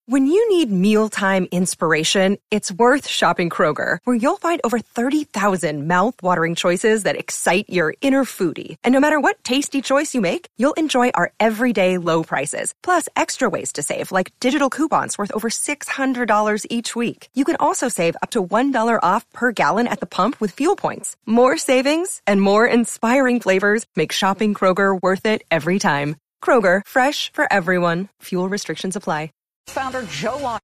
When you need mealtime inspiration, it's worth shopping Kroger, where you'll find over 30,000 mouth-watering choices that excite your inner foodie. And no matter what tasty choice you make, you'll enjoy our everyday low prices, plus extra ways to save, like digital coupons worth over $600 each week. You can also save up to $1 off per gallon at the pump with fuel points. More savings and more inspiring flavors make shopping Kroger worth it every time. Kroger, fresh for everyone. Fuel restrictions apply. Founder Joe Long.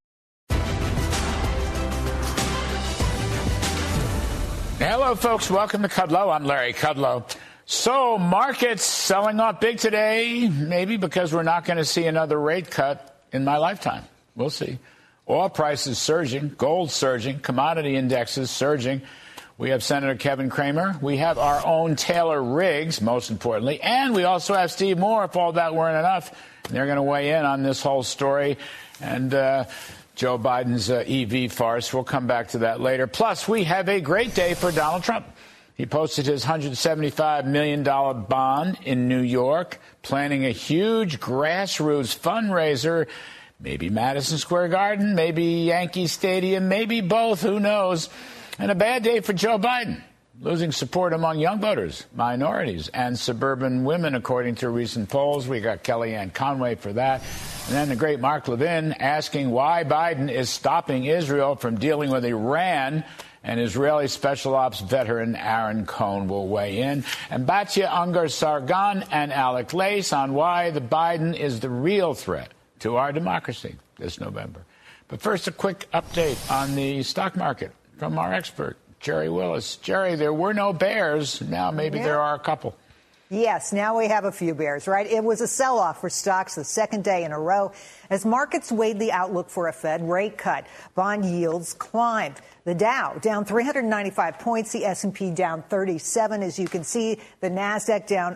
Hello, folks. Welcome to Kudlow. I'm Larry Kudlow. So, markets selling off big today, maybe because we're not going to see another rate cut in my lifetime. We'll see. Oil prices surging, gold surging, commodity indexes surging. We have Senator Kevin Cramer. We have our own Taylor Riggs, most importantly. And we also have Steve Moore, if all that weren't enough. And they're going to weigh in on this whole story. And Joe Biden's EV farce. We'll come back to that later. Plus, we have a great day for Donald Trump. He posted his $175 million bond in New York, planning a huge grassroots fundraiser. Maybe Madison Square Garden, maybe Yankee Stadium, maybe both. Who knows? And a bad day for Joe Biden, losing support among young voters, minorities, and suburban women, according to recent polls. We got Kellyanne Conway for that. And then the great Mark Levin asking why Biden is stopping Israel from dealing with Iran. And Israeli special ops veteran Aaron Cohn will weigh in. And Batya Ungar-Sargon and Alec Lace on why the Biden is the real threat to our democracy this November. But first, a quick update on the stock market from our expert, Jerry Willis. Jerry, there were no bears. Now maybe there are a couple. Yes, now we have a few bears, right? It was a sell-off for stocks the second day in a row as markets weighed the outlook for a Fed rate cut. Bond yields climbed. The Dow down 395 points, the S&P down 37. As you can see, the Nasdaq down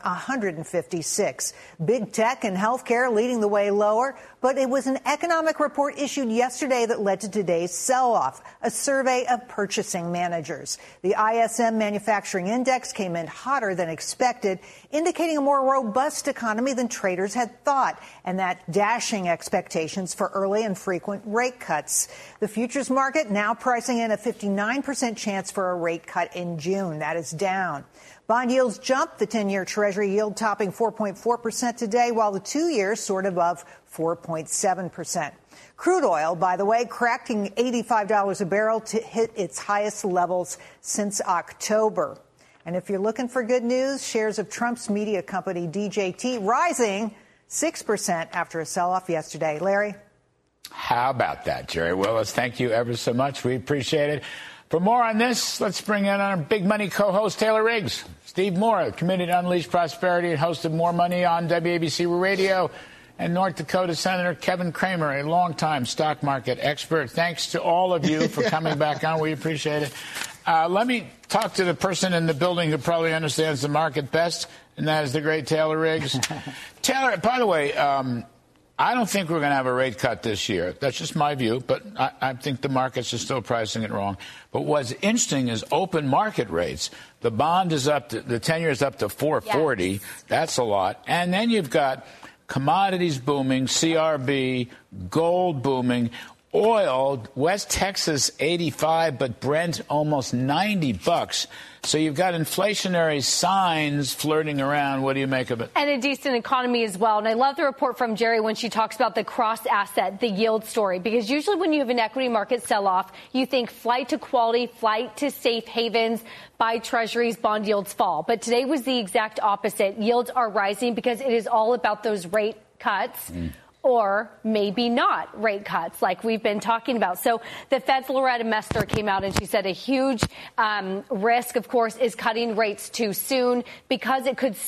156. Big tech and healthcare leading the way lower, but it was an economic report issued yesterday that led to today's sell-off, a survey of purchasing managers. The ISM Manufacturing Index came in hotter than expected, indicating a more robust economy than traders had thought, and that dashing expectations for early and frequent rate cuts. The futures market now pricing in a 59% chance for a rate cut in June. That is down. Bond yields jumped, the 10-year Treasury yield topping 4.4% today, while the 2-year soared above 4.7%. Crude oil, by the way, cracking $85 a barrel to hit its highest levels since October. And if you're looking for good news, shares of Trump's media company DJT rising 6% after a sell-off yesterday. Larry? How about that, Jerry Willis? Thank you ever so much. We appreciate it. For more on this, let's bring in our big money co-host, Taylor Riggs. Steve Moore, committed to Unleash Prosperity and host of More Money on WABC Radio. And North Dakota Senator Kevin Cramer, a longtime stock market expert. Thanks to all of you for coming back on. We appreciate it. Let me talk to the person in the building who probably understands the market best, and that is the great Taylor Riggs. Taylor, by the way, I don't think we're going to have a rate cut this year. That's just my view, but I think the markets are still pricing it wrong. But what's interesting is open market rates. The bond is up to, the 10-year is up to 440. Yes. That's a lot. And then you've got commodities booming, CRB, gold booming, oil, West Texas 85, but Brent almost $90. So you've got inflationary signs flirting around. What do you make of it? And a decent economy as well. And I love the report from Jerry when she talks about the cross asset, the yield story, because usually when you have an equity market sell off, you think flight to quality, flight to safe havens, buy treasuries, bond yields fall. But today was the exact opposite. Yields are rising because it is all about those rate cuts. Or maybe not rate cuts like we've been talking about. So the Fed's Loretta Mester came out and she said a huge risk, of course, is cutting rates too soon because it could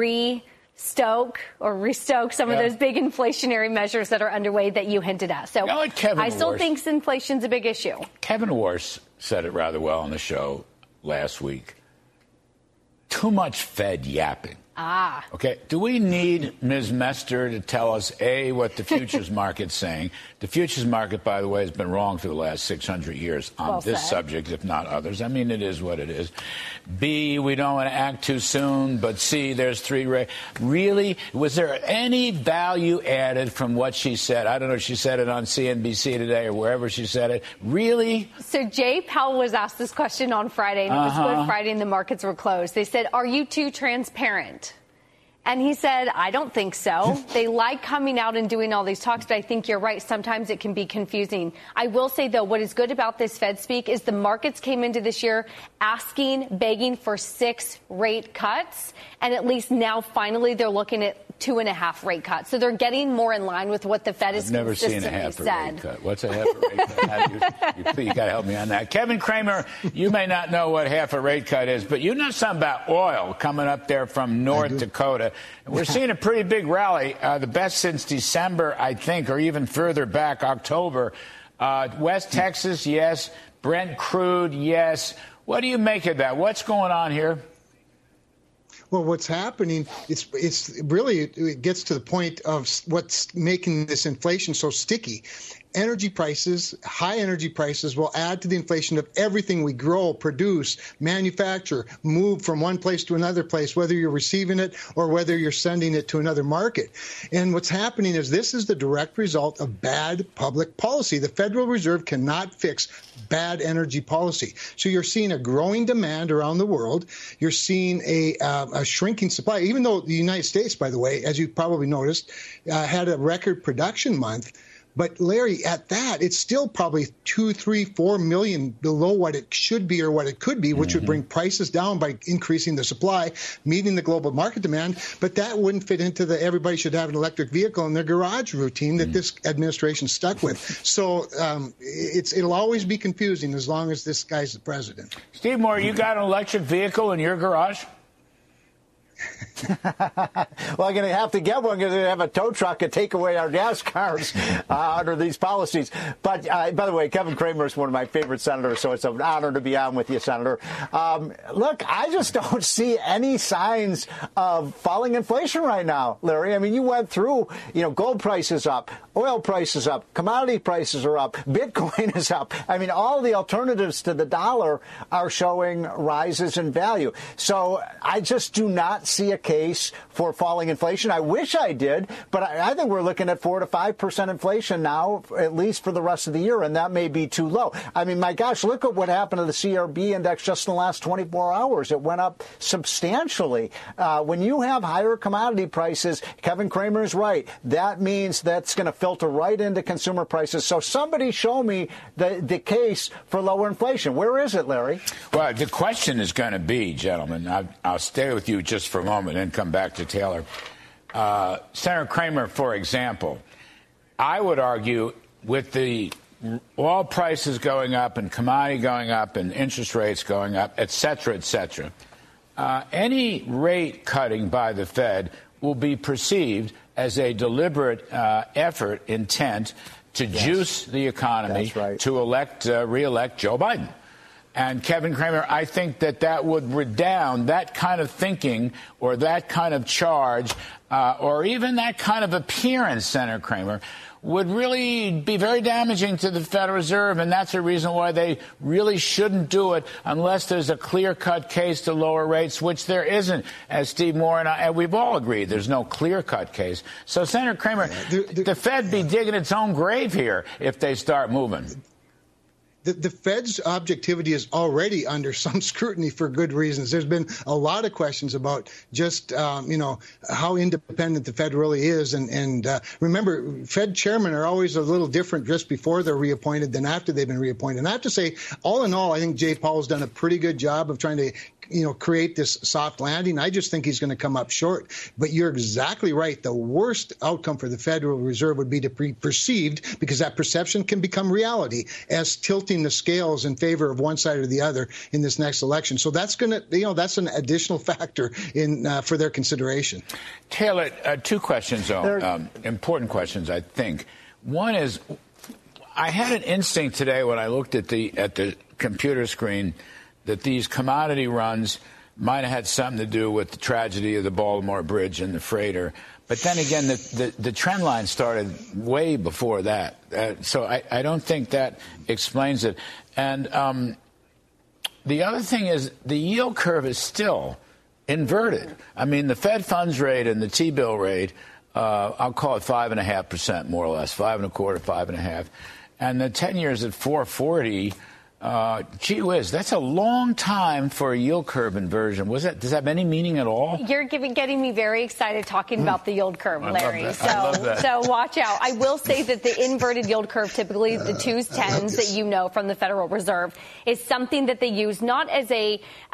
restoke some of those big inflationary measures that are underway that you hinted at. So I still think inflation's a big issue. Kevin Warsh said it rather well on the show last week. Too much Fed yapping. Okay. Do we need Ms. Mester to tell us, A, what the futures market's saying? The futures market, by the way, has been wrong for the last 600 years on this subject, if not others. I mean, it is what it is. B, we don't want to act too soon. But C, there's three. Really? Was there any value added from what she said? I don't know if she said it on CNBC today or wherever she said it. Really? So Jay Powell was asked this question on Friday, and it was Good Friday, and the markets were closed. They said, are you too transparent? And he said, I don't think so. They like coming out and doing all these talks, but I think you're right. Sometimes it can be confusing. I will say, though, what is good about this Fed speak is the markets came into this year begging for 6 rate cuts. And at least now, finally, they're looking at 2.5 rate cuts. So they're getting more in line with what the Fed has consistently said. I've never seen a half a rate cut. What's a half a rate cut? You got to help me on that. Kevin Cramer, you may not know what half a rate cut is, but you know something about oil coming up there from North Dakota. We're seeing a pretty big rally, the best since December, I think, or even further back, October. West Texas, yes. Brent crude, yes. What do you make of that? What's going on here? Well, what's happening, it gets to the point of what's making this inflation so sticky. Energy prices, high energy prices, will add to the inflation of everything we grow, produce, manufacture, move from one place to another place, whether you're receiving it or whether you're sending it to another market. And what's happening is this is the direct result of bad public policy. The Federal Reserve cannot fix bad energy policy. So you're seeing a growing demand around the world. You're seeing a shrinking supply, even though the United States, by the way, as you probably noticed, had a record production month. But, Larry, at that, it's still probably 2, 3, 4 million below what it should be or what it could be, which would bring prices down by increasing the supply, meeting the global market demand. But that wouldn't fit into the everybody should have an electric vehicle in their garage routine that this administration stuck with. So it'll always be confusing as long as this guy's the president. Steve Moore, you got an electric vehicle in your garage? Well, I'm going to have to get one because I have a tow truck to take away our gas cars under these policies. But by the way, Kevin Cramer is one of my favorite senators, so it's an honor to be on with you, Senator. Look, I just don't see any signs of falling inflation right now, Larry. I mean, you went through, gold prices up, oil prices up, commodity prices are up, Bitcoin is up. I mean, all the alternatives to the dollar are showing rises in value. So I just do not see a case for falling inflation. I wish I did, but I think we're looking at 4 to 5% inflation now, at least for the rest of the year, and that may be too low. I mean, my gosh, look at what happened to the CRB index just in the last 24 hours. It went up substantially. When you have higher commodity prices, Kevin Cramer is right. That means that's going to filter right into consumer prices. So somebody show me the case for lower inflation. Where is it, Larry? Well, the question is going to be, gentlemen, I'll stay with you just for a moment and come back to Taylor. Senator Cramer, for example, I would argue with the oil prices going up and commodity going up and interest rates going up, et cetera, any rate cutting by the Fed will be perceived as a deliberate intent to juice the economy to re-elect Joe Biden. And Kevin Cramer, I think that would redound that kind of thinking or that kind of charge or even that kind of appearance, Senator Cramer, would really be very damaging to the Federal Reserve. And that's a reason why they really shouldn't do it unless there's a clear-cut case to lower rates, which there isn't, as Steve Moore and we've all agreed. There's no clear-cut case. So, Senator Cramer, the Fed be digging its own grave here if they start moving. The Fed's objectivity is already under some scrutiny for good reasons. There's been a lot of questions about just, how independent the Fed really is. And remember, Fed chairmen are always a little different just before they're reappointed than after they've been reappointed. And I have to say, all in all, I think Jay Powell's done a pretty good job of trying to create this soft landing. I just think he's going to come up short. But you're exactly right. The worst outcome for the Federal Reserve would be to be perceived, because that perception can become reality, as tilting the scales in favor of one side or the other in this next election. So that's going to, that's an additional factor in for their consideration. Taylor, 2 questions, though, important questions, I think. One is, I had an instinct today when I looked at the computer screen that these commodity runs might have had something to do with the tragedy of the Baltimore Bridge and the freighter. But then again, the trend line started way before that. So I don't think that explains it. And the other thing is the yield curve is still inverted. I mean, the Fed funds rate and the T-bill rate, I'll call it 5.5%, more or less, 5.25%, 5.5%. And the 10 years at 4.40%. Gee whiz, that's a long time for a yield curve inversion. Does that have any meaning at all? You're getting me very excited talking about the yield curve, Larry. So watch out. I will say that the inverted yield curve, typically the 2s, 10s that you know from the Federal Reserve, is something that they use not as a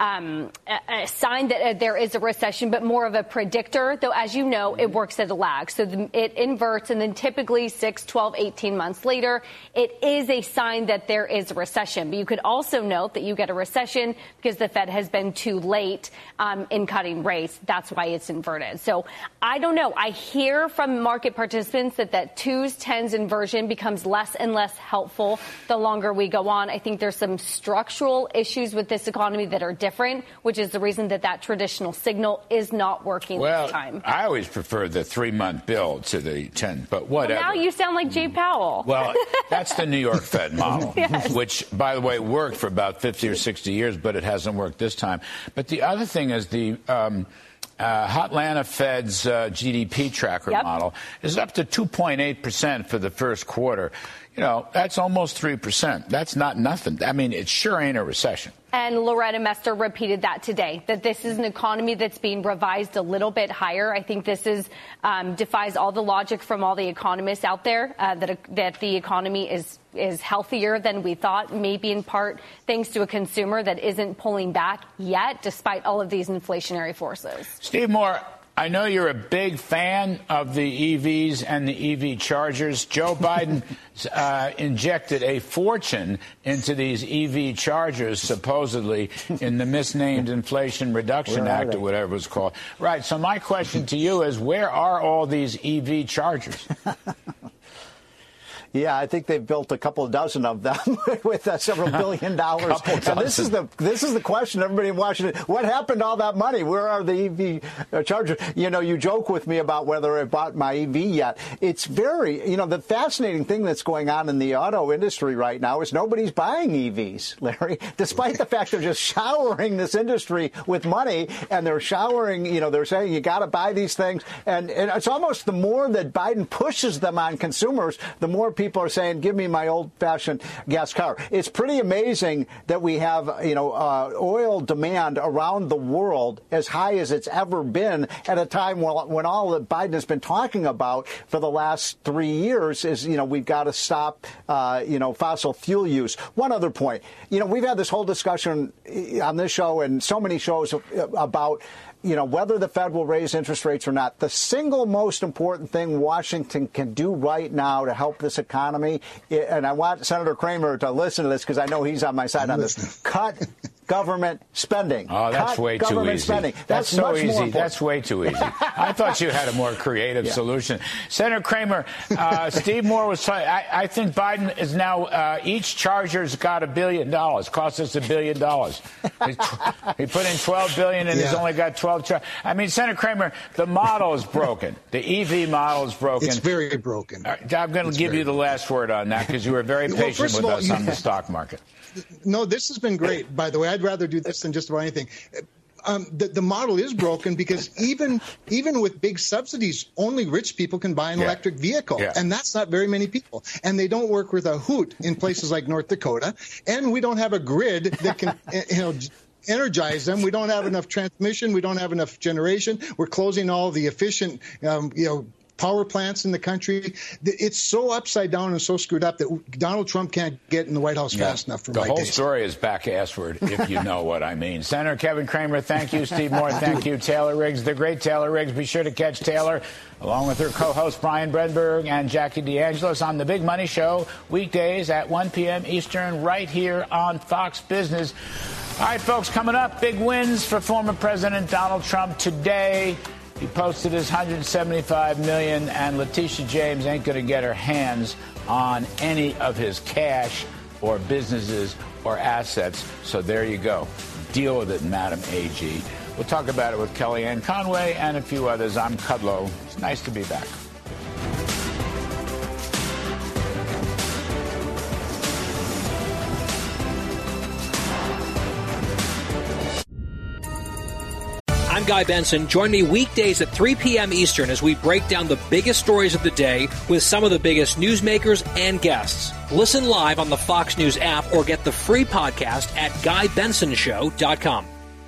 sign that there is a recession, but more of a predictor. Though, as you know, it works at a lag. So it inverts, and then typically 6, 12, 18 months later, it is a sign that there is a recession. You could also note that you get a recession because the Fed has been too late in cutting rates. That's why it's inverted. So I don't know. I hear from market participants that 2s, 10s inversion becomes less and less helpful the longer we go on. I think there's some structural issues with this economy that are different, which is the reason that traditional signal is not working this time. I always prefer the 3-month bill to the 10, but whatever. Well, now you sound like Jay Powell. Well, that's the New York Fed model, yes. Which, by the way, worked for about 50 or 60 years, but it hasn't worked this time. But the other thing is the Atlanta Fed's GDP tracker model is up to 2.8% for the first quarter. You know, that's almost 3%. That's not nothing. I mean, it sure ain't a recession. And Loretta Mester repeated that today, that this is an economy that's being revised a little bit higher. I think this defies all the logic from all the economists out there that the economy is healthier than we thought, maybe in part thanks to a consumer that isn't pulling back yet, despite all of these inflationary forces. Steve Moore, I know you're a big fan of the EVs and the EV chargers. Joe Biden injected a fortune into these EV chargers, supposedly, in the misnamed Inflation Reduction Act or whatever it's called. Right. So my question to you is, where are all these EV chargers? Yeah, I think they've built a couple of dozen of them with several $1 billion. And this is the question everybody in Washington: what happened to all that money? Where are the EV chargers? You know, you joke with me about whether I bought my EV yet. It's very, the fascinating thing that's going on in the auto industry right now is nobody's buying EVs, Larry, despite the fact they're just showering this industry with money, and they're showering, they're saying you got to buy these things. And it's almost the more that Biden pushes them on consumers, the more people are saying, give me my old-fashioned gas car. It's pretty amazing that we have, oil demand around the world as high as it's ever been at a time when all that Biden has been talking about for the last 3 years is, we've got to stop, fossil fuel use. One other point, we've had this whole discussion on this show and so many shows about whether the Fed will raise interest rates or not. The single most important thing Washington can do right now to help this economy, and I want Senator Cramer to listen to this because I know he's on my side on this, cut government spending. Oh, that's way too easy. Spending. That's so easy. That's way too easy. I thought you had a more creative solution. Senator Cramer, Steve Moore was talking. I think Biden is now, each charger's got $1 billion. Cost us $1 billion. He put in $12 billion and he's only got 12. I mean, Senator Cramer, the model is broken. The EV model is broken. It's very broken. I'm going to give you the last word on that because you were very patient with us on the stock market. No, this has been great, by the way. I'd rather do this than just about anything. The model is broken because even with big subsidies, only rich people can buy an electric vehicle. Yeah. And that's not very many people. And they don't work with a hoot in places like North Dakota. And we don't have a grid that can, energize them. We don't have enough transmission. We don't have enough generation. We're closing all the efficient, power plants in the country. It's so upside down and so screwed up that Donald Trump can't get in the White House fast enough for my days. The whole story is back-assward, if you know what I mean. Senator Kevin Cramer, thank you. Steve Moore, thank you. Taylor Riggs, the great Taylor Riggs. Be sure to catch Taylor along with her co-host Brian Brenberg and Jackie DeAngelis on The Big Money Show, weekdays at 1 p.m. Eastern, right here on Fox Business. All right, folks, coming up, big wins for former President Donald Trump today. He posted his $175 million, and Letitia James ain't going to get her hands on any of his cash or businesses or assets. So there you go. Deal with it, Madam AG. We'll talk about it with Kellyanne Conway and a few others. I'm Kudlow. It's nice to be back. I'm Guy Benson. Join me weekdays at 3 p.m. Eastern as we break down the biggest stories of the day with some of the biggest newsmakers and guests. Listen live on the Fox News app or get the free podcast at GuyBensonShow.com.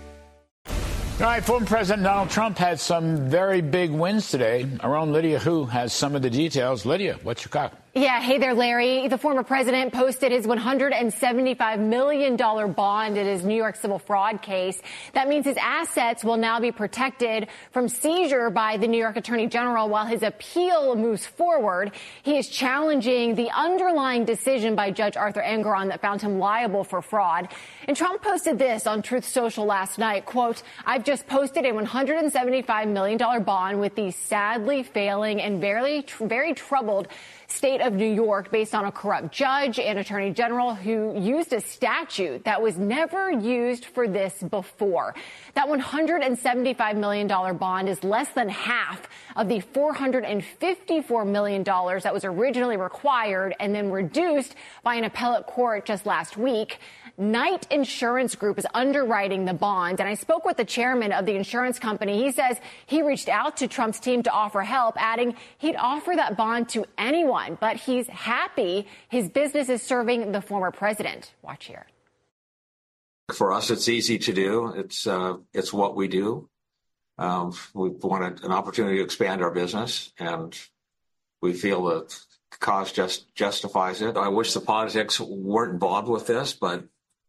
All right, former President Donald Trump had some very big wins today. Our own Lydia Hu has some of the details. Lydia, what's your got? Yeah, hey there, Larry. The former president posted his $175 million bond in his New York civil fraud case. That means his assets will now be protected from seizure by the New York Attorney General while his appeal moves forward. He is challenging the underlying decision by Judge Arthur Engoron that found him liable for fraud. And Trump posted this on Truth Social last night, quote, "I've just posted a $175 million bond with the sadly failing and very troubled state of New York based on a corrupt judge and attorney general who used a statute that was never used for this before." That $175 million bond is less than half of the $454 million that was originally required and then reduced by an appellate court just last week. Knight Insurance Group is underwriting the bond, and I spoke with the chairman of the insurance company. He says he reached out to Trump's team to offer help, adding he'd offer that bond to anyone, but he's happy his business is serving the former president. Watch here. For us, it's easy to do. It's what we do. We wanted an opportunity to expand our business, and we feel that the cause just justifies it. I wish the politics weren't involved with this, but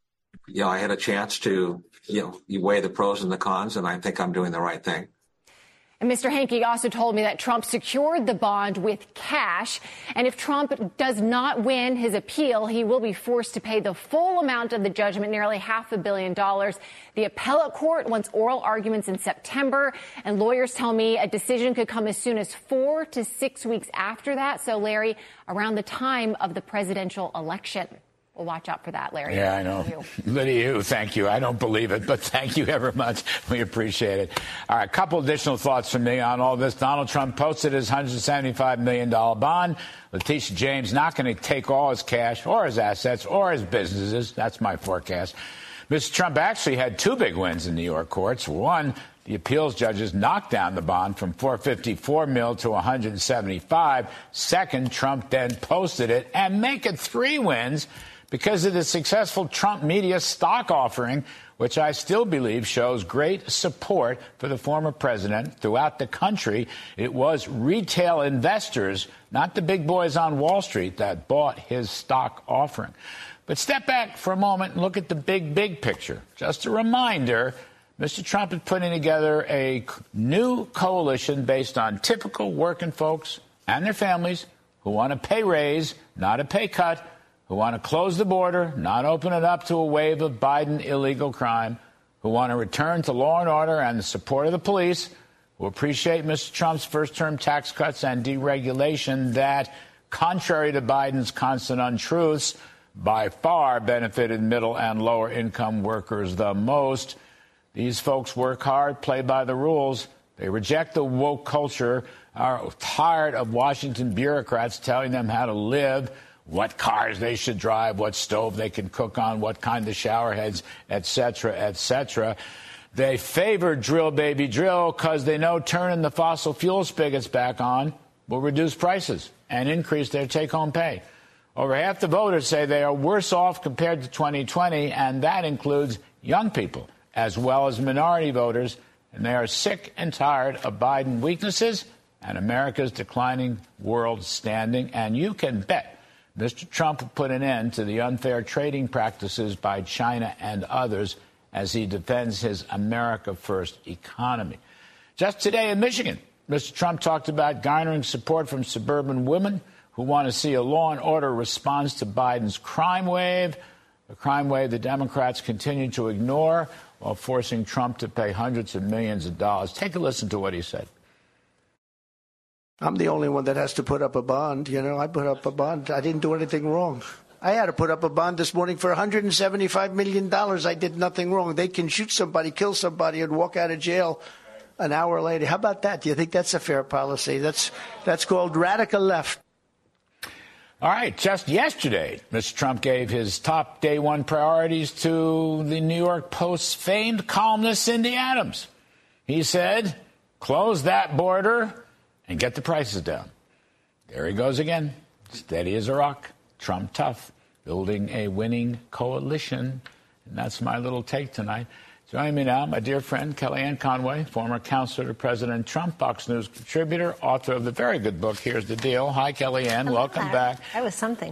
I had a chance to, you weigh the pros and the cons, and I think I'm doing the right thing. And Mr. Hanke also told me that Trump secured the bond with cash. And if Trump does not win his appeal, he will be forced to pay the full amount of the judgment, nearly $500 million. The appellate court wants oral arguments in September. And lawyers tell me a decision could come as soon as 4 to 6 weeks after that. So, Larry, around the time of the presidential election. Well, watch out for that, Larry. Yeah, I know. Lydia, thank you. I don't believe it, but thank you ever much. We appreciate it. All right, a couple additional thoughts from me on all this. Donald Trump posted his $175 million bond. Letitia James not going to take all his cash or his assets or his businesses. That's my forecast. Mr. Trump actually had two big wins in New York courts. One, the appeals judges knocked down the bond from $454 million to $175. Second, Trump then posted it and make it 3 wins because of the successful Trump media stock offering, which I still believe shows great support for the former president throughout the country. It was retail investors, not the big boys on Wall Street, that bought his stock offering. But step back for a moment and look at the big picture. Just a reminder, Mr. Trump is putting together a new coalition based on typical working folks and their families who want a pay raise, not a pay cut, who want to close the border, not open it up to a wave of Biden illegal crime, who want to return to law and order and the support of the police, who appreciate Mr. Trump's first-term tax cuts and deregulation that, contrary to Biden's constant untruths, by far benefited middle and lower-income workers the most. These folks work hard, play by the rules. They reject the woke culture, are tired of Washington bureaucrats telling them how to live, what cars they should drive, what stove they can cook on, what kind of shower heads, et cetera, et cetera. They favor drill, baby, drill, because they know turning the fossil fuel spigots back on will reduce prices and increase their take-home pay. Over half the voters say they are worse off compared to 2020, and that includes young people as well as minority voters, and they are sick and tired of Biden weaknesses and America's declining world standing. And you can bet Mr. Trump will put an end to the unfair trading practices by China and others as he defends his America First economy. Just today in Michigan, Mr. Trump talked about garnering support from suburban women who want to see a law and order response to Biden's crime wave, a crime wave the Democrats continue to ignore while forcing Trump to pay hundreds of millions of dollars. Take a listen to what he said. I'm the only one that has to put up a bond. I put up a bond. I didn't do anything wrong. I had to put up a bond this morning for $175 million. I did nothing wrong. They can shoot somebody, kill somebody, and walk out of jail an hour later. How about that? Do you think that's a fair policy? That's called radical left. All right. Just yesterday, Mr. Trump gave his top day one priorities to the New York Post's famed columnist, Cindy Adams. He said, close that border and get the prices down. There he goes again. Steady as a rock. Trump tough. Building a winning coalition. And that's my little take tonight. Joining me now, my dear friend, Kellyanne Conway, former counselor to President Trump, Fox News contributor, author of the very good book, Here's the Deal. Hi, Kellyanne. Hello, welcome back. That was something.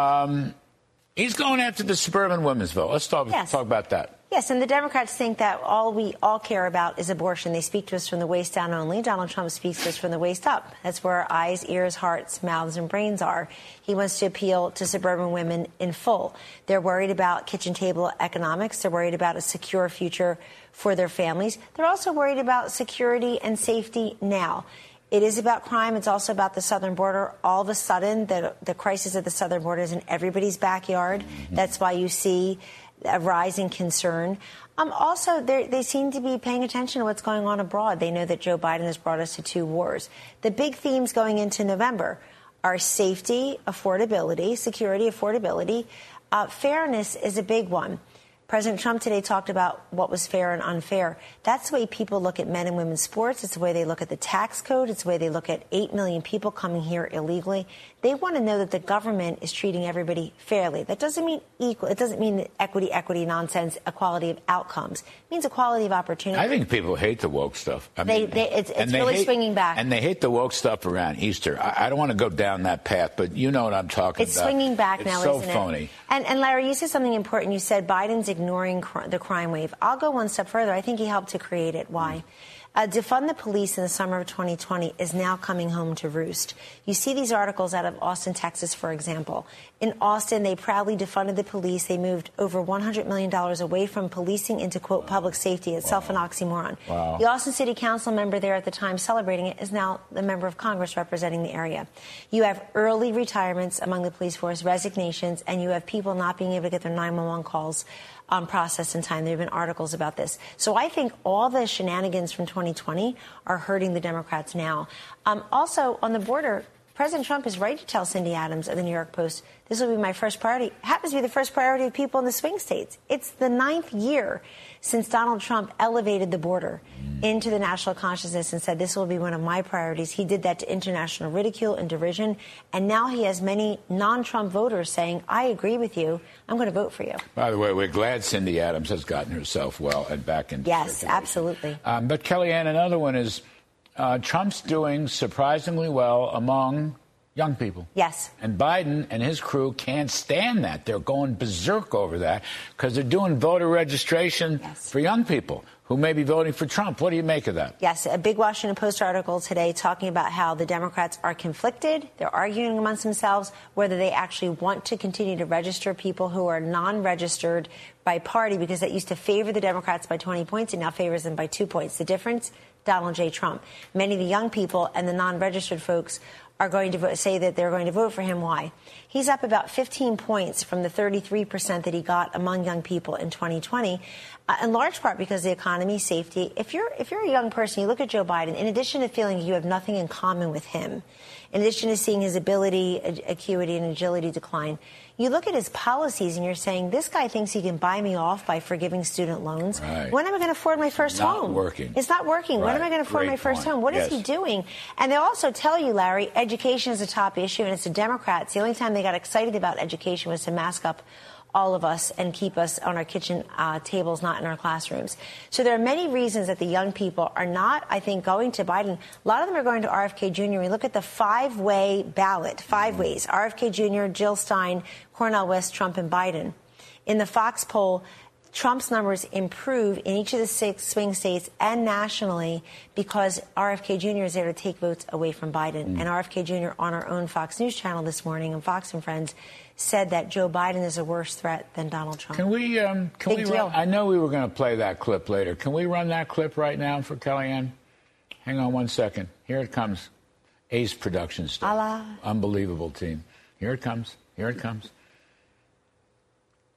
He's going after the suburban women's vote. Let's talk about that. Yes, and the Democrats think that all we all care about is abortion. They speak to us from the waist down only. Donald Trump speaks to us from the waist up. That's where our eyes, ears, hearts, mouths, and brains are. He wants to appeal to suburban women in full. They're worried about kitchen table economics. They're worried about a secure future for their families. They're also worried about security and safety now. It is about crime. It's also about the southern border. All of a sudden, the crisis at the southern border is in everybody's backyard. That's why you see a rising concern. Also, they seem to be paying attention to what's going on abroad. They know that Joe Biden has brought us to 2 wars. The big themes going into November are safety, affordability, security, affordability. Fairness is a big one. President Trump today talked about what was fair and unfair. That's the way people look at men and women's sports. It's the way they look at the tax code. It's the way they look at 8 million people coming here illegally. They want to know that the government is treating everybody fairly. That doesn't mean equal. It doesn't mean equity nonsense, equality of outcomes. It means equality of opportunity. I think people hate the woke stuff. It's really swinging back. And they hate the woke stuff around Easter. I don't want to go down that path, but you know what I'm talking about. It's swinging back now, isn't it? It's so phony. And Larry, you said something important. You said Biden's ignoring the crime wave. I'll go one step further. I think he helped to create it. Why? Defund the police in the summer of 2020 is now coming home to roost. You see these articles out of Austin, Texas, for example. In Austin, they proudly defunded the police. They moved over $100 million away from policing into, quote, public safety. Itself an oxymoron. Wow. The Austin City Council member there at the time celebrating it is now the member of Congress representing the area. You have early retirements among the police force, resignations, and you have people not being able to get their 911 calls processed in time. There have been articles about this. So I think all the shenanigans from 2020 are hurting the Democrats now. Also, on the border, President Trump is right to tell Cindy Adams of the New York Post, this will be my first priority. It happens to be the first priority of people in the swing states. It's the 9th year since Donald Trump elevated the border into the national consciousness and said this will be one of my priorities. He did that to international ridicule and derision. And now he has many non-Trump voters saying, I agree with you. I'm going to vote for you. By the way, we're glad Cindy Adams has gotten herself well and back in. Yes, absolutely. But Kellyanne, another one is Trump's doing surprisingly well among young people. Yes. And Biden and his crew can't stand that. They're going berserk over that because they're doing voter registration for young people who may be voting for Trump. What do you make of that? Yes, a big Washington Post article today talking about how the Democrats are conflicted. They're arguing amongst themselves whether they actually want to continue to register people who are non-registered by party, because that used to favor the Democrats by 20 points and now favors them by 2 points. The difference? Donald J. Trump. Many of the young people and the non-registered folks are going to say that they're going to vote for him. Why? He's up about 15 points from the 33% that he got among young people in 2020, in large part because of the economy, safety. If you're a young person, you look at Joe Biden, in addition to feeling you have nothing in common with him, in addition to seeing his ability, acuity, and agility decline, you look at his policies and you're saying, this guy thinks he can buy me off by forgiving student loans. Right. When am I going to afford my first home? It's not working. Right. When am I going to afford my first home? What is he doing? And they also tell you, Larry, education is a top issue, and it's the Democrats. The only time they got excited about education was to mask up all of us and keep us on our kitchen tables, not in our classrooms. So there are many reasons that the young people are not, I think, going to Biden. A lot of them are going to RFK Jr. We look at the 5-way ballot, 5 ways: RFK Jr., Jill Stein, Cornel West, Trump, and Biden. In the Fox poll, Trump's numbers improve in each of the 6 swing states and nationally because RFK Jr. is there to take votes away from Biden. And RFK Jr. on our own Fox News channel this morning on Fox and Friends said that Joe Biden is a worse threat than Donald Trump. Can we run? I know we were going to play that clip later. Can we run that clip right now for Kellyanne? Hang on one second. Here it comes. Ace production stuff. Unbelievable team. Here it comes. Here it comes.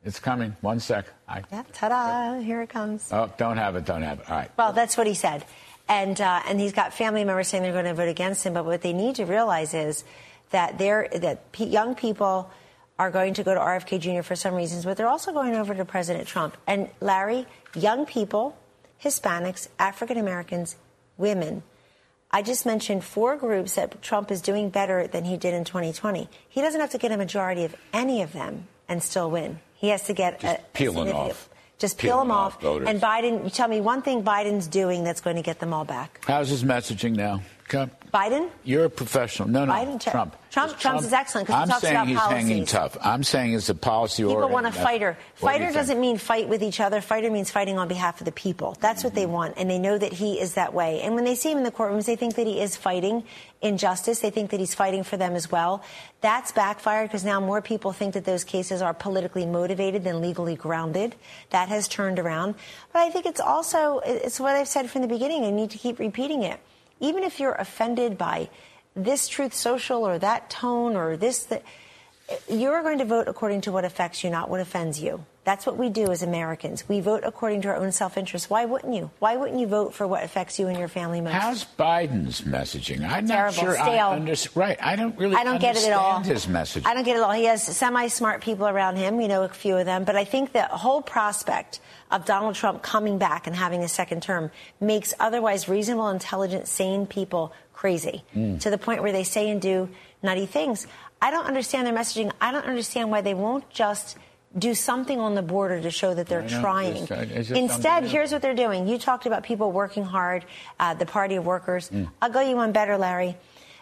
It's coming. 1 sec. Yeah, ta-da, here it comes. Oh, don't have it. All right. Well, that's what he said. And he's got family members saying they're going to vote against him. But what they need to realize is that young people are going to go to RFK Jr. for some reasons, but they're also going over to President Trump. And, Larry, young people, Hispanics, African Americans, women. I just mentioned 4 groups that Trump is doing better than he did in 2020. He doesn't have to get a majority of any of them and still win. He has to get peeling off. Just peel them off. Voters. And Biden, you tell me one thing Biden's doing that's going to get them all back. How's his messaging now? Biden? You're a professional. No, Biden, Trump. Trump's is excellent because he talks about policies. I'm saying he's hanging tough. I'm saying it's a policy People oriented. want a fighter. Fighter doesn't mean fight with each other. Fighter means fighting on behalf of the people. That's what they want, and they know that he is that way. And when they see him in the courtrooms, they think that he is fighting injustice. They think that he's fighting for them as well. That's backfired because now more people think that those cases are politically motivated than legally grounded. That has turned around. But I think it's what I've said from the beginning. I need to keep repeating it. Even if you're offended by this Truth Social or that tone or that, you're going to vote according to what affects you, not what offends you. That's what we do as Americans. We vote according to our own self-interest. Why wouldn't you? Why wouldn't you vote for what affects you and your family most? How's Biden's messaging? I'm terrible, not sure. Stale. Right. I don't get it at all. His message. I don't get it at all. He has semi-smart people around him. We know a few of them. But I think the whole prospect of Donald Trump coming back and having a second term makes otherwise reasonable, intelligent, sane people crazy to the point where they say and do nutty things. I don't understand their messaging. I don't understand why they won't just do something on the border to show that they're trying. Instead, here's what they're doing. You talked about people working hard, the party of workers. I'll go you one better, Larry.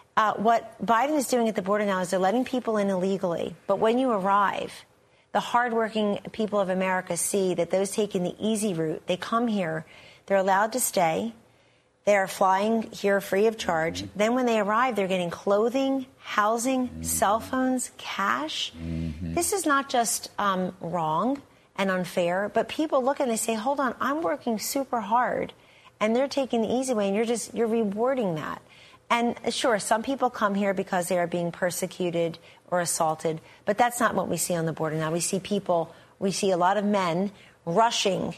What Biden is doing at the border now is they're letting people in illegally. But when you arrive, the hardworking people of America see that those taking the easy route, they come here, they're allowed to stay. They are flying here free of charge. Then when they arrive, they're getting clothing, housing, cell phones, cash. This is not just wrong and unfair, but people look and they say, hold on, I'm working super hard, and they're taking the easy way, and you're rewarding that. And sure, some people come here because they are being persecuted or assaulted, but that's not what we see on the border now. We see a lot of men rushing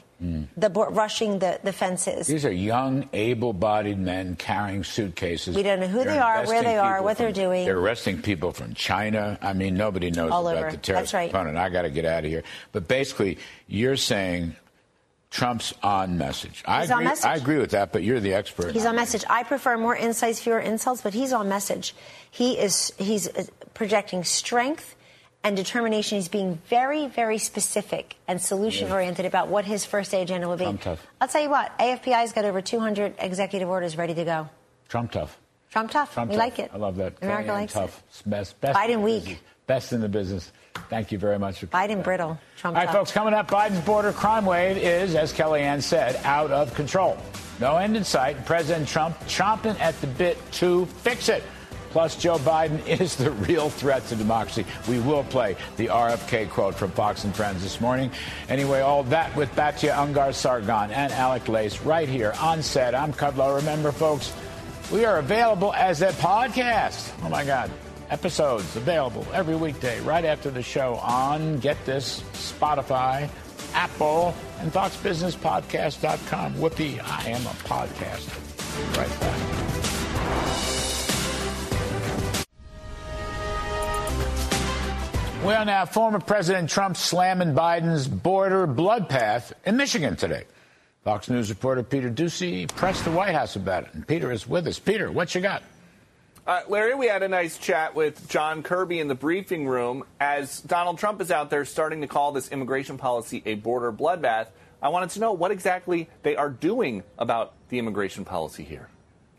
the fences. These are young, able-bodied men carrying suitcases. We don't know who they are, where they are, what they're doing. They're arresting people from China. I mean, nobody knows about the terrorist component. I got to get out of here. But basically, you're saying Trump's on message. He's on message. I agree with that, but you're the expert. He's on message. I prefer more insights, fewer insults, but he's on message. He's projecting strength and determination. He's being very, very specific and solution-oriented about what his first-day agenda will be. Trump tough. I'll tell you what, AFPI's got over 200 executive orders ready to go. Trump tough. Trump tough. We like it. I love that. America likes tough. it. Best Biden weak. Best in the business. Thank you very much. Biden brittle. Trump All right, tough. folks, coming up, Biden's border crime wave is, as Kellyanne said, out of control. No end in sight. President Trump chomping at the bit to fix it. Plus, Joe Biden is the real threat to democracy. We will play the RFK quote from Fox and Friends this morning. Anyway, all that with Batya Ungar-Sargon and Alec Lace right here on set. I'm Kudlow. Remember, folks, we are available as a podcast. Oh, my God. Episodes available every weekday right after the show on, get this, Spotify, Apple, and FoxBusinessPodcast.com. Whoopee, I am a podcaster. Right back. Well, now, former President Trump slamming Biden's border bloodbath in Michigan today. Fox News reporter Peter Doocy pressed the White House about it, and Peter is with us. Peter, what you got? Larry, we had a nice chat with John Kirby in the briefing room as Donald Trump is out there starting to call this immigration policy a border bloodbath. I wanted to know what exactly they are doing about the immigration policy here.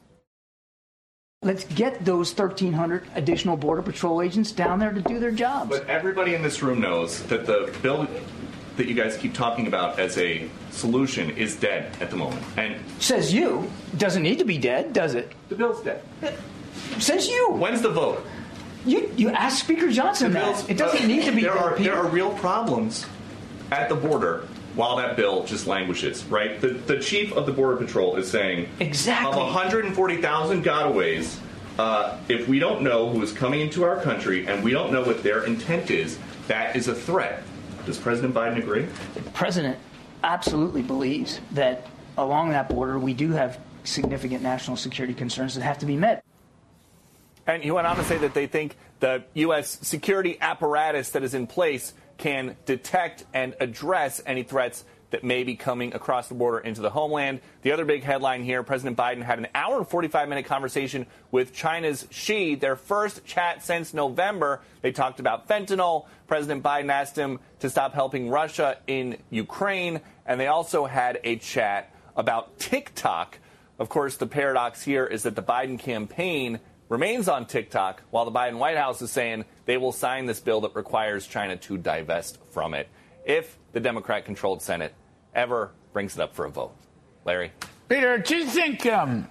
Let's get those 1,300 additional Border Patrol agents down there to do their jobs. But everybody in this room knows that the bill that you guys keep talking about as a solution is dead at the moment. And says you. Doesn't need to be dead, does it? The bill's dead. Says you. When's the vote? You ask Speaker Johnson that. It doesn't need to be dead. There are real problems at the border while that bill just languishes, right? The chief of the Border Patrol is saying, exactly, of 140,000 gotaways, if we don't know who is coming into our country and we don't know what their intent is, that is a threat. Does President Biden agree? The president absolutely believes that along that border we do have significant national security concerns that have to be met. And he went on to say that they think the U.S. security apparatus that is in place can detect and address any threats that may be coming across the border into the homeland. The other big headline here, President Biden had an hour and 45-minute conversation with China's Xi, their first chat since November. They talked about fentanyl. President Biden asked him to stop helping Russia in Ukraine. And they also had a chat about TikTok. Of course, the paradox here is that the Biden campaign remains on TikTok, while the Biden White House is saying they will sign this bill that requires China to divest from it if the Democrat-controlled Senate ever brings it up for a vote. Larry? Peter, do you think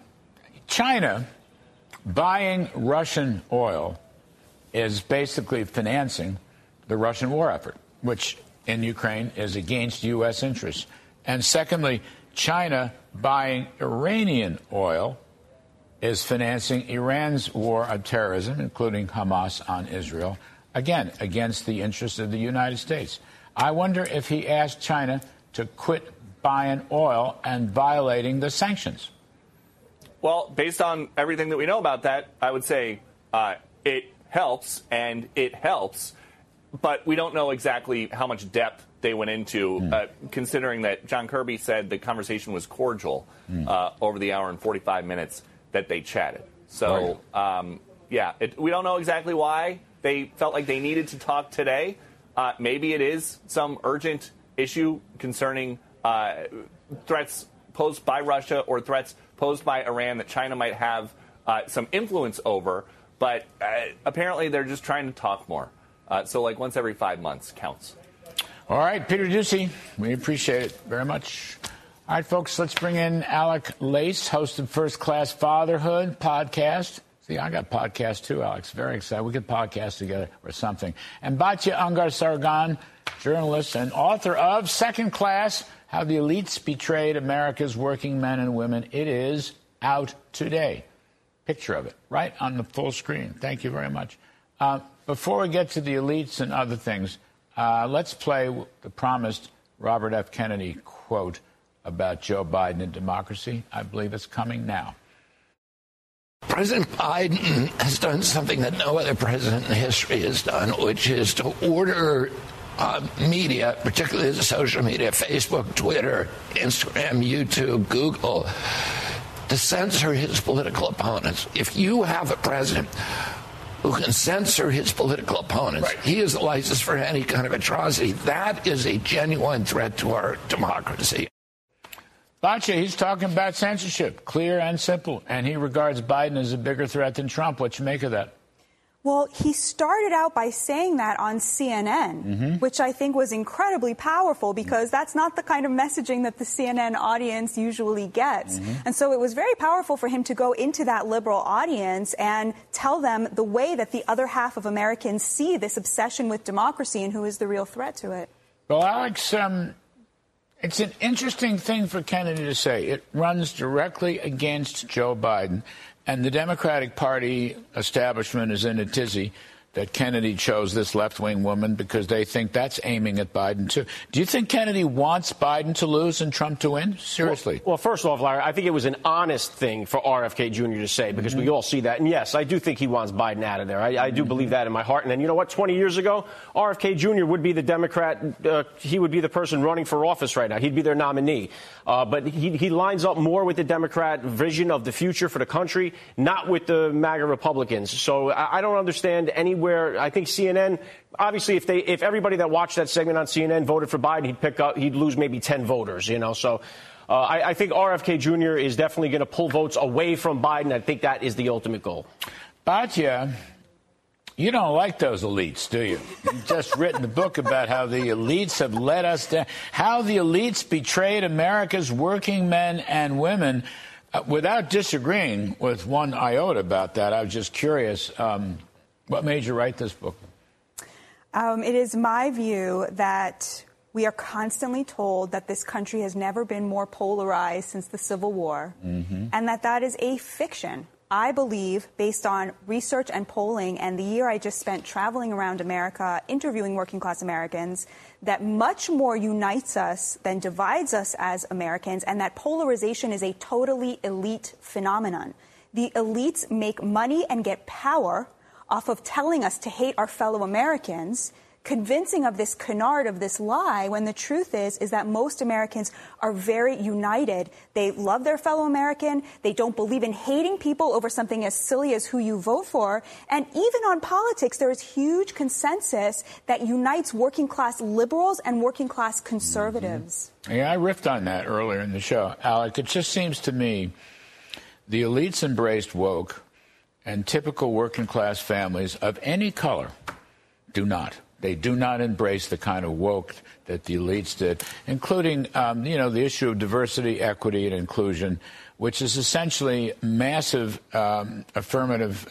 China buying Russian oil is basically financing the Russian war effort, which in Ukraine is against U.S. interests? And secondly, China buying Iranian oil is financing Iran's war of terrorism, including Hamas on Israel, again, against the interests of the United States. I wonder if he asked China to quit buying oil and violating the sanctions. Well, based on everything that we know about that, I would say it helps, and it helps, but we don't know exactly how much depth they went into, considering that John Kirby said the conversation was cordial over the hour and 45 minutes that they chatted. So, we don't know exactly why they felt like they needed to talk today. Maybe it is some urgent issue concerning threats posed by Russia or threats posed by Iran that China might have some influence over. But apparently they're just trying to talk more. So like once every 5 months counts. All right, Peter Doocy, we appreciate it very much. All right, folks, let's bring in Alec Lace, host of First Class Fatherhood podcast. See, I got podcasts too, Alex. Very excited. We could podcast together or something. And Batya Ungar-Sargon, journalist and author of Second Class, How the Elites Betrayed America's Working Men and Women. It is out today. Picture of it right on the full screen. Thank you very much. Before we get to the elites and other things, let's play the promised Robert F. Kennedy quote about Joe Biden and democracy. I believe it's coming now. President Biden has done something that no other president in history has done, which is to order media, particularly the social media, Facebook, Twitter, Instagram, YouTube, Google, to censor his political opponents. If you have a president who can censor his political opponents, he is the license for any kind of atrocity. That is a genuine threat to our democracy. Batya, he's talking about censorship, clear and simple, and he regards Biden as a bigger threat than Trump. What you make of that? Well, he started out by saying that on CNN, which I think was incredibly powerful because that's not the kind of messaging that the CNN audience usually gets. And so it was very powerful for him to go into that liberal audience and tell them the way that the other half of Americans see this obsession with democracy and who is the real threat to it. Well, Alex, it's an interesting thing for Kennedy to say. It runs directly against Joe Biden. And the Democratic Party establishment is in a tizzy that Kennedy chose this left-wing woman because they think that's aiming at Biden, too. Do you think Kennedy wants Biden to lose and Trump to win? Seriously. Well, first off, Larry, I think it was an honest thing for RFK Jr. to say because we all see that. And, yes, I do think he wants Biden out of there. I do believe that in my heart. And then, you know what? 20 years ago, RFK Jr. would be the Democrat. He would be the person running for office right now. He'd be their nominee. But he lines up more with the Democrat vision of the future for the country, not with the MAGA Republicans. So I don't understand anywhere. I think CNN, obviously, if everybody that watched that segment on CNN voted for Biden, he'd lose maybe 10 voters, you know. So I think RFK Jr. is definitely going to pull votes away from Biden. I think that is the ultimate goal. Batya, you don't like those elites, do you? You've just written a book about how the elites have let us down, how the elites betrayed America's working men and women. Without disagreeing with one iota about that, I was just curious. What made you write this book? It is my view that we are constantly told that this country has never been more polarized since the Civil War, and that is a fiction. I believe, based on research and polling and the year I just spent traveling around America, interviewing working class Americans, that much more unites us than divides us as Americans, and that polarization is a totally elite phenomenon. The elites make money and get power off of telling us to hate our fellow Americans, convincing of this canard, of this lie, when the truth is that most Americans are very united. They love their fellow American. They don't believe in hating people over something as silly as who you vote for. And even on politics, there is huge consensus that unites working class liberals and working class conservatives. Yeah, I riffed on that earlier in the show. Alec, it just seems to me the elites embraced woke, and typical working class families of any color do not. They do not embrace the kind of woke that the elites did, including, the issue of diversity, equity, and inclusion, which is essentially massive affirmative,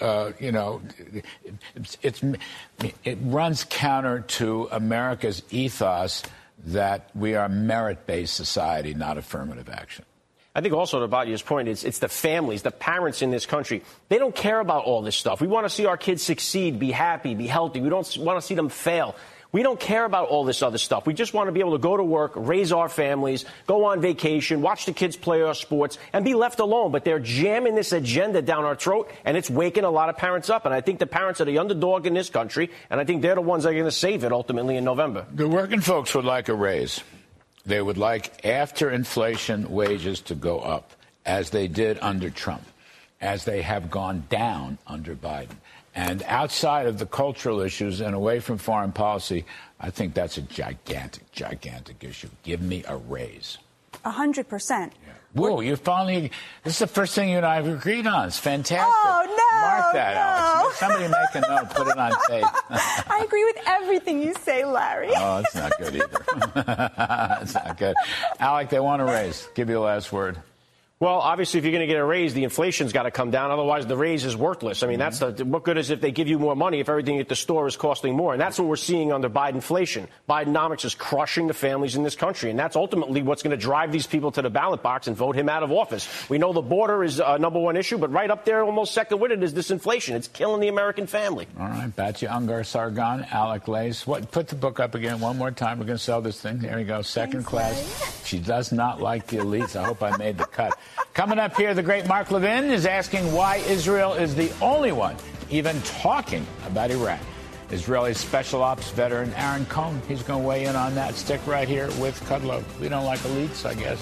it runs counter to America's ethos that we are a merit-based society, not affirmative action. I think also to Badia's point, it's the families, the parents in this country. They don't care about all this stuff. We want to see our kids succeed, be happy, be healthy. We don't want to see them fail. We don't care about all this other stuff. We just want to be able to go to work, raise our families, go on vacation, watch the kids play our sports, and be left alone. But they're jamming this agenda down our throat, and it's waking a lot of parents up. And I think the parents are the underdog in this country, and I think they're the ones that are going to save it ultimately in November. The working folks would like a raise. They would like, after inflation, wages to go up, as they did under Trump, as they have gone down under Biden. And outside of the cultural issues and away from foreign policy, I think that's a gigantic, gigantic issue. Give me a raise. 100%. Whoa, you finally, this is the first thing you and I have agreed on. It's fantastic. Oh, no. Mark that, no. Alex. Somebody make a note, put it on tape. I agree with everything you say, Larry. Oh, it's not good either. It's not good. Alec, they want a raise. Give you the last word. Well, obviously, if you're going to get a raise, the inflation's got to come down. Otherwise, the raise is worthless. I mean, what good is if they give you more money if everything at the store is costing more? And that's what we're seeing under Bidenomics. Bidenomics is crushing the families in this country. And that's ultimately what's going to drive these people to the ballot box and vote him out of office. We know the border is a number one issue, but right up there, almost second with it, is this inflation. It's killing the American family. All right. Batya Ungar-Sargon, Alec Lace. Put the book up again one more time. We're going to sell this thing. There we go. Second class. She does not like the elites. I hope I made the cut. Coming up here, the great Mark Levin is asking why Israel is the only one even talking about Iraq. Israeli special ops veteran Aaron Cohn, he's going to weigh in on that. Stick right here with Kudlow. We don't like elites, I guess.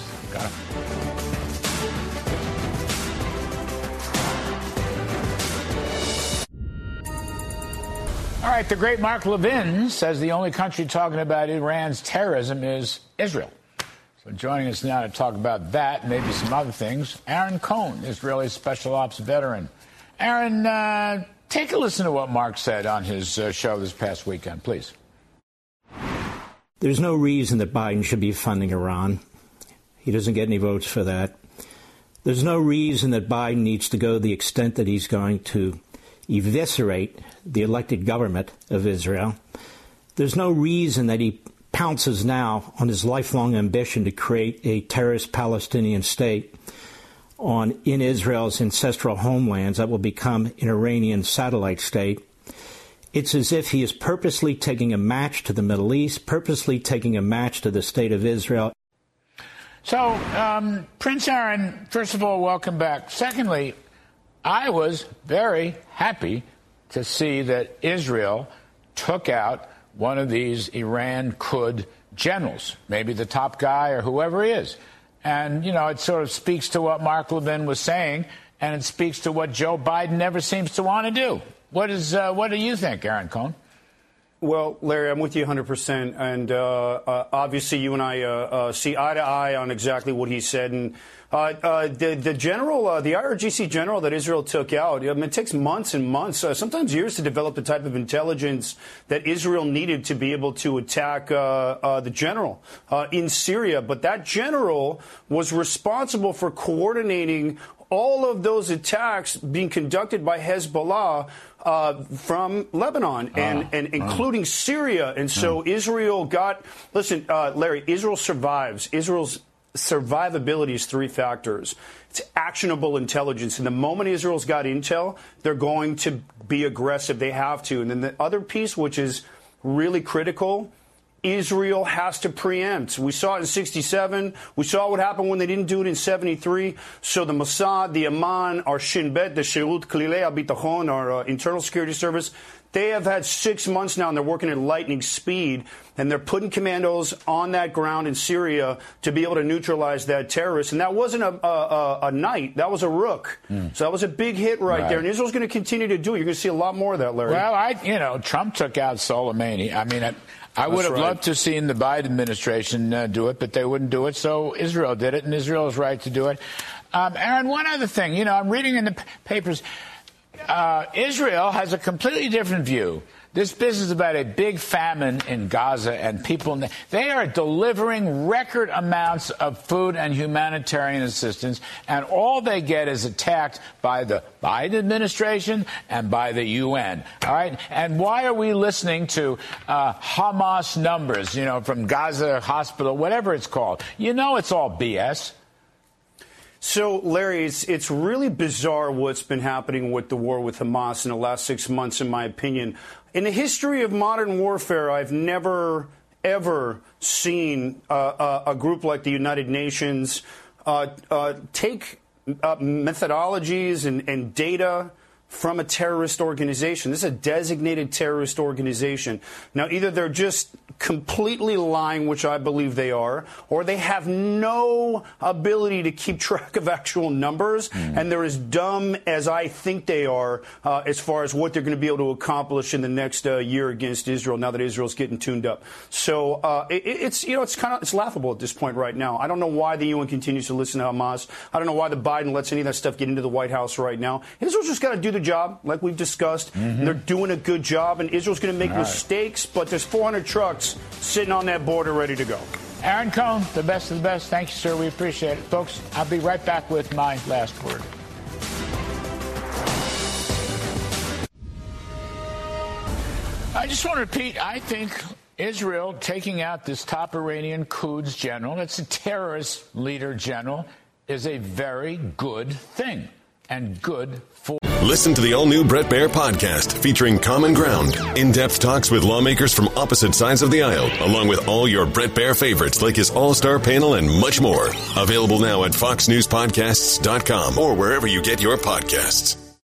All right, the great Mark Levin says the only country talking about Iran's terrorism is Israel. So joining us now to talk about that, maybe some other things, Aaron Cohn, Israeli special ops veteran. Aaron, take a listen to what Mark said on his show this past weekend, please. There's no reason that Biden should be funding Iran. He doesn't get any votes for that. There's no reason that Biden needs to go the extent that he's going to eviscerate the elected government of Israel. There's no reason that he pounces now on his lifelong ambition to create a terrorist Palestinian state in Israel's ancestral homelands that will become an Iranian satellite state. It's as if he is purposely taking a match to the Middle East, purposely taking a match to the state of Israel. So, Prince Aaron, first of all, welcome back. Secondly, I was very happy to see that Israel took out one of these Iran Qud generals, maybe the top guy or whoever he is. And, it sort of speaks to what Mark Levin was saying, and it speaks to what Joe Biden never seems to want to do. What do you think, Aaron Cohn? Well, Larry, I'm with you 100%. And obviously you and I see eye to eye on exactly what he said. And the general, the IRGC general that Israel took out, it takes months and months, sometimes years to develop the type of intelligence that Israel needed to be able to attack the general in Syria. But that general was responsible for coordinating all of those attacks being conducted by Hezbollah from Lebanon and including Syria. And so Israel Larry, Israel survives. Israel's survivability is three factors. It's actionable intelligence. And the moment Israel's got intel, they're going to be aggressive. They have to. And then the other piece, which is really critical, Israel has to preempt. We saw it in 67. We saw what happened when they didn't do it in 73. So the Mossad, the Aman, our Shin Bet, the Shirut Klilei HaBitachon, our internal security service, they have had 6 months now, and they're working at lightning speed, and they're putting commandos on that ground in Syria to be able to neutralize that terrorist. And that wasn't a night. That was a rook. So that was a big hit right there. And Israel's going to continue to do it. You're going to see a lot more of that, Larry. Well, Trump took out Soleimani. I mean, I would have loved to have seen the Biden administration do it, but they wouldn't do it. So Israel did it, and Israel is right to do it. Aaron, one other thing. I'm reading in the papers, Israel has a completely different view. This business about a big famine in Gaza and people, they are delivering record amounts of food and humanitarian assistance, and all they get is attacked by the Biden administration and by the UN. All right? And why are we listening to Hamas numbers, from Gaza Hospital, whatever it's called? It's all BS. So, Larry, it's really bizarre what's been happening with the war with Hamas in the last 6 months, in my opinion. In the history of modern warfare, I've never, ever seen a group like the United Nations take methodologies and data from a terrorist organization. This is a designated terrorist organization. Now, either they're just completely lying, which I believe they are, or they have no ability to keep track of actual numbers, and they're as dumb as I think they are as far as what they're going to be able to accomplish in the next year against Israel, now that Israel's getting tuned up. So it's laughable at this point right now. I don't know why the UN continues to listen to Hamas. I don't know why the Biden lets any of that stuff get into the White House right now. Israel's just got to do the job, like we've discussed. They're doing a good job, and Israel's going to make mistakes, but there's 400 trucks sitting on that border ready to go. Aaron Cohn, the best of the best. Thank you, sir. We appreciate it. Folks, I'll be right back with my last word. I just want to repeat, I think Israel taking out this top Iranian Quds general, it's a terrorist leader general, is a very good thing and good for... Listen to the all-new Bret Baier podcast featuring Common Ground, in-depth talks with lawmakers from opposite sides of the aisle, along with all your Bret Baier favorites like his all-star panel and much more. Available now at foxnewspodcasts.com or wherever you get your podcasts.